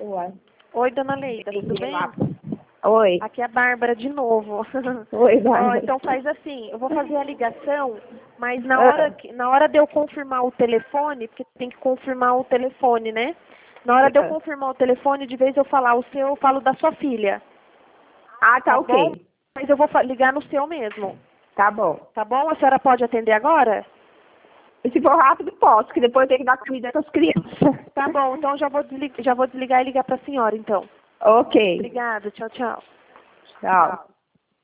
Uai. Oi, dona Leida, tudo bem? Oi. Aqui é a Bárbara de novo. Oi, Bárbara. Então faz assim, eu vou fazer a ligação, mas na hora de eu confirmar o telefone, porque tem que confirmar o telefone, né? Na hora de eu confirmar o telefone, de vez eu falar o seu, eu falo da sua filha. Ah, tá ok. Bom? Mas eu vou ligar no seu mesmo. Tá bom. Tá bom? A senhora pode atender agora? E se for rápido, posso, que depois eu tenho que dar comida para as crianças. Tá bom, então já vou desligar e ligar para a senhora, então. Ok. Obrigada, tchau, tchau. Tchau.